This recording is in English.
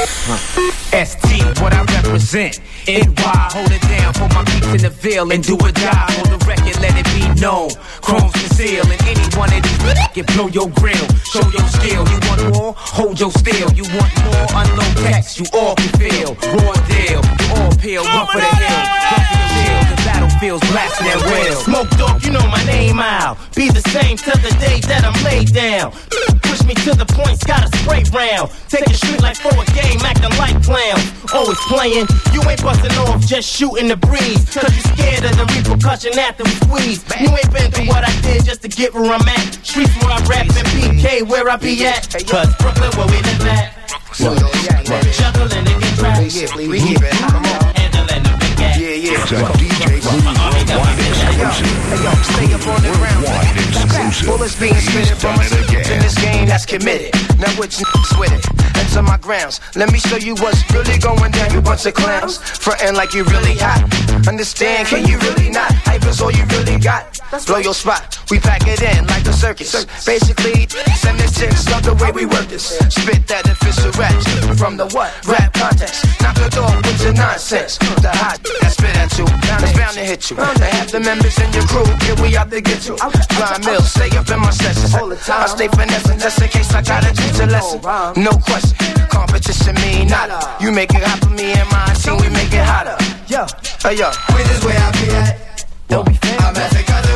ST, what I represent. NY, hold it down for my peeps in the Ville and do or die. Hold the record, let it be known. Chrome's conceal, and any one of these can blow your grill. Show your skill. You want more? Hold your steel. You want more? Unload text. You all can feel. Raw deal. You all peel. Run for the hill. Run for the hill. The battlefield's blasting at will. Smoke dog, you know my name out. Be the same till the day that I'm laid down. Push me to the points, got a spray round. Take the street like for a game, acting like clowns. Always playing, you ain't busting off, just shooting the breeze. Cause you scared of the repercussion after we squeeze. You ain't been through what I did just to get where I'm at. Streets where I rap and PK where I be at. Cause Brooklyn where we live at. Juggling and get trapped. We keep it. Come on. Handling the big ass. Yeah. It's a DJ Worldwide exclusive. Hey yo, stay up on the ground. Worldwide exclusive. Bullets being spitted from us in this game that's committed. Now which niggas with it? Enter my grounds. Let me show you what's really going down. You bunch of clowns, frontin' like you really hot. Understand? Can you really not? Hype is all you really got. Blow your spot. We pack it in like a circus. Basically, send the chicks love the way we work this. Spit that official rap shit from the what? Rap context. Knock it off with your nonsense. The hot that spit at you, it's bound to hit you. And half the members in your crew, yeah, we out to get you. Blind Mills, stay up in my sessions. I stay finessing just in case I gotta teach a lesson. No question, competition mean nada. You make it hot for me and my team, we make it hotter. Yo, With this way I be at. Don't be fair. I'm at the color.